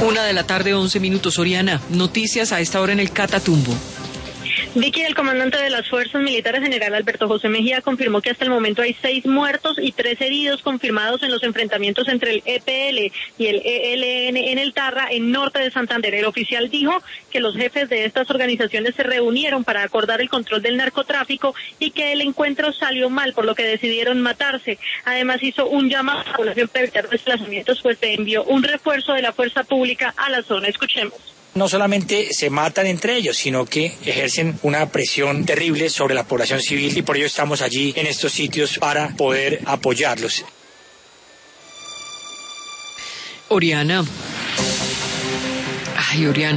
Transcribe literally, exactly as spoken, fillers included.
Una de la tarde, once minutos. Oriana, noticias a esta hora en el Catatumbo. Vicky, el comandante de las Fuerzas Militares, general Alberto José Mejía, confirmó que hasta el momento hay seis muertos y tres heridos confirmados en los enfrentamientos entre el E P L y el E L N en el Tarra, en norte de Santander. El oficial dijo que los jefes de estas organizaciones se reunieron para acordar el control del narcotráfico y que el encuentro salió mal, por lo que decidieron matarse. Además, hizo un llamado a la población para evitar desplazamientos, pues se envió un refuerzo de la fuerza pública a la zona. Escuchemos. No solamente se matan entre ellos, sino que ejercen una presión terrible sobre la población civil y por ello estamos allí en estos sitios para poder apoyarlos. Oriana. Ay, Oriana.